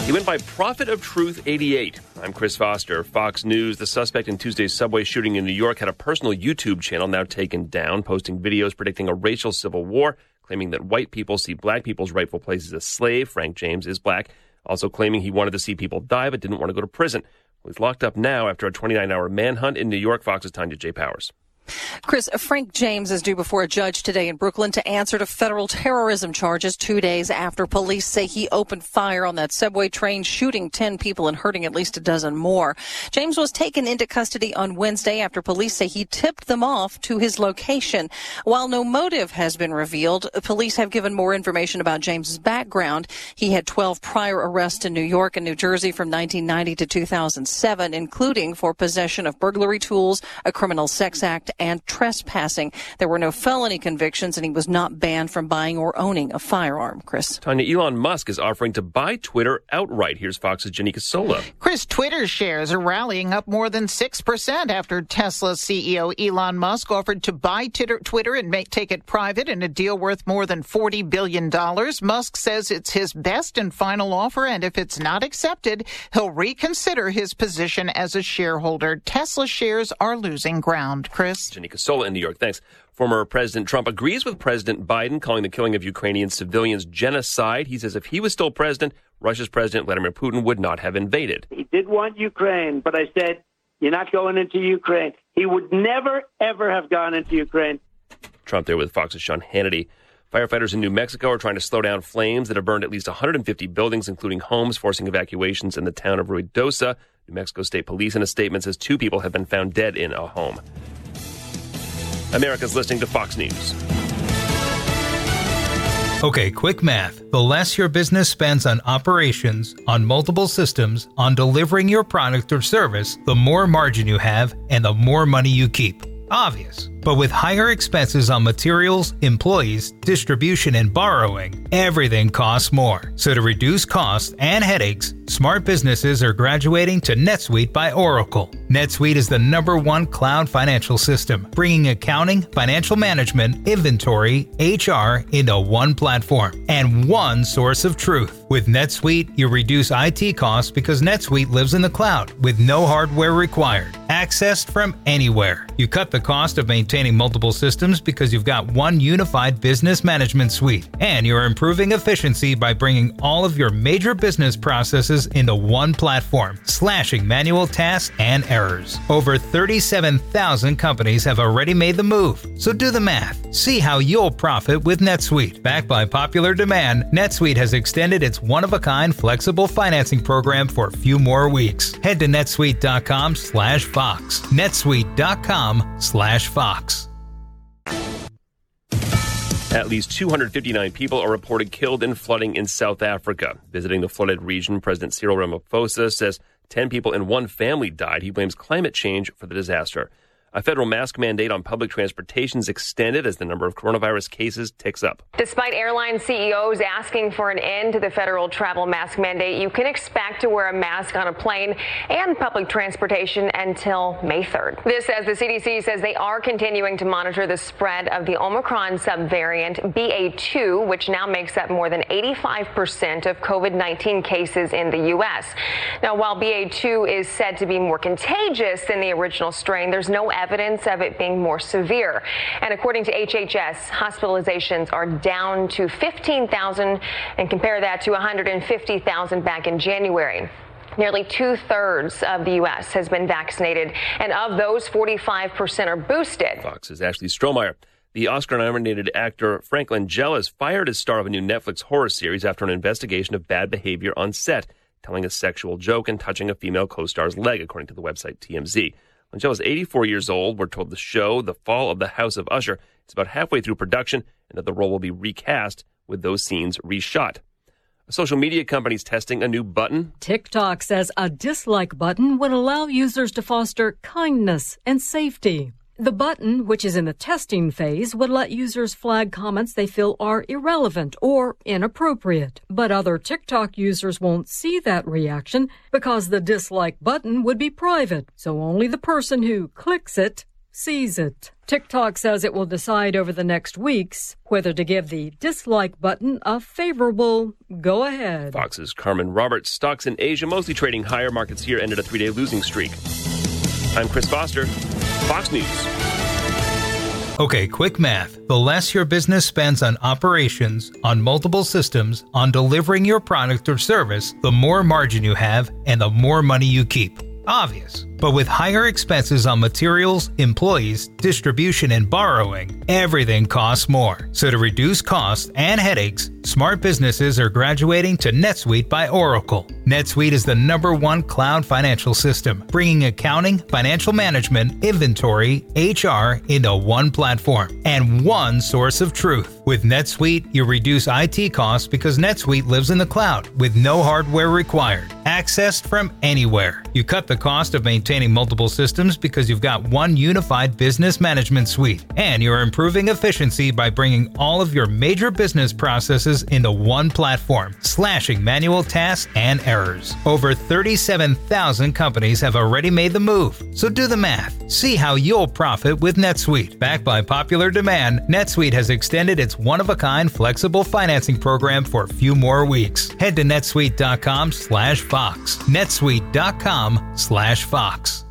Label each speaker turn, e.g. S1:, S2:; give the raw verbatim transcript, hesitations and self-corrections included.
S1: He went by Prophet of Truth eighty-eight. I'm Chris Foster. Fox News. The suspect in Tuesday's subway shooting in New York had a personal YouTube channel now taken down, posting videos predicting a racial civil war, claiming that white people see black people's rightful places as slave. Frank James is black. Also claiming he wanted to see people die but didn't want to go to prison. Well, he's locked up now after a twenty-nine hour manhunt in New York. Fox's Tanya J. Powers.
S2: Chris, Frank James is due before a judge today in Brooklyn to answer to federal terrorism charges two days after police say he opened fire on that subway train, shooting ten people and hurting at least a dozen more. James was taken into custody on Wednesday after police say he tipped them off to his location. While no motive has been revealed, police have given more information about James's background. He had twelve prior arrests in New York and New Jersey from nineteen ninety to two thousand seven, including for possession of burglary tools, a criminal sex act, and trespassing. There were no felony convictions, and he was not banned from buying or owning a firearm. Chris.
S1: Tanya, Elon Musk is offering to buy Twitter outright. Here's Fox's Janika Sola.
S3: Chris, Twitter shares are rallying up more than six percent after Tesla C E O Elon Musk offered to buy Twitter and make, take it private in a deal worth more than forty billion dollars. Musk says it's his best and final offer, and if it's not accepted, he'll reconsider his position as a shareholder. Tesla shares are losing ground. Chris.
S1: Janika Sola in New York. Thanks. Former President Trump agrees with President Biden, calling the killing of Ukrainian civilians genocide. He says if he was still president, Russia's President Vladimir Putin would not have invaded.
S4: He did want Ukraine, but I said, you're not going into Ukraine. He would never, ever have gone into Ukraine.
S1: Trump there with Fox's Sean Hannity. Firefighters in New Mexico are trying to slow down flames that have burned at least one hundred fifty buildings, including homes, forcing evacuations in the town of Ruidosa. New Mexico State Police in a statement says two people have been found dead in a home. America's listening to Fox News.
S5: Okay, quick math. The less your business spends on operations, on multiple systems, on delivering your product or service, the more margin you have and the more money you keep. Obvious. But with higher expenses on materials, employees, distribution, and borrowing, everything costs more. So to reduce costs and headaches, smart businesses are graduating to NetSuite by Oracle. NetSuite is the number one cloud financial system, bringing accounting, financial management, inventory, H R into one platform and one source of truth. With NetSuite, you reduce I T costs because NetSuite lives in the cloud with no hardware required, accessed from anywhere. You cut the cost of maintaining multiple systems because you've got one unified business management suite, and you're improving efficiency by bringing all of your major business processes into one platform, slashing manual tasks and errors. Over thirty-seven thousand companies have already made the move, so do the math. See how you'll profit with NetSuite. Backed by popular demand, NetSuite has extended its one-of-a-kind flexible financing program for a few more weeks. Head to netsuite.com slash Fox. netsuite.com slash Fox.
S1: At least two hundred fifty-nine people are reported killed in flooding in South Africa. Visiting the flooded region, President Cyril Ramaphosa says ten people in one family died. He blames climate change for the disaster. A federal mask mandate on public transportation is extended as the number of coronavirus cases ticks up.
S6: Despite airline C E Os asking for an end to the federal travel mask mandate, you can expect to wear a mask on a plane and public transportation until May third. This as the C D C says they are continuing to monitor the spread of the Omicron subvariant B A two, which now makes up more than eighty-five percent of COVID nineteen cases in the U S. Now, while B A two is said to be more contagious than the original strain, there's no evidence of it being more severe. And according to H H S, hospitalizations are down to fifteen thousand, and compare that to one hundred fifty thousand back in January. Nearly two-thirds of the U S has been vaccinated, and of those, forty-five percent are boosted.
S1: Fox's Ashley Strohmeyer. The Oscar-nominated actor Frank Langella is fired as star of a new Netflix horror series after an investigation of bad behavior on set, telling a sexual joke and touching a female co-star's leg, according to the website T M Z. Langella is eighty-four years old. We're told the show, The Fall of the House of Usher, is about halfway through production and that the role will be recast with those scenes reshot. A social media company is testing a new button.
S7: TikTok says a dislike button would allow users to foster kindness and safety. The button, which is in the testing phase, would let users flag comments they feel are irrelevant or inappropriate. But other TikTok users won't see that reaction because the dislike button would be private, so only the person who clicks it sees it. TikTok says it will decide over the next weeks whether to give the dislike button a favorable go-ahead.
S1: Fox's Carmen Roberts. Stocks in Asia mostly trading higher. Markets here ended a three-day losing streak. I'm Chris Foster, Fox News.
S5: Okay, quick math. The less your business spends on operations, on multiple systems, on delivering your product or service, the more margin you have and the more money you keep. Obvious. But with higher expenses on materials, employees, distribution, and borrowing, everything costs more. So to reduce costs and headaches, smart businesses are graduating to NetSuite by Oracle. NetSuite is the number one cloud financial system, bringing accounting, financial management, inventory, H R into one platform and one source of truth. With NetSuite, you reduce I T costs because NetSuite lives in the cloud with no hardware required, accessed from anywhere. You cut the cost of maintaining multiple systems because you've got one unified business management suite, and you're improving efficiency by bringing all of your major business processes into one platform, slashing manual tasks and errors. Over thirty-seven thousand companies have already made the move, so do the math. See how you'll profit with NetSuite. Backed by popular demand, NetSuite has extended its one-of-a-kind flexible financing program for a few more weeks. Head to netsuite dot com slash fox. netsuite dot com slash fox.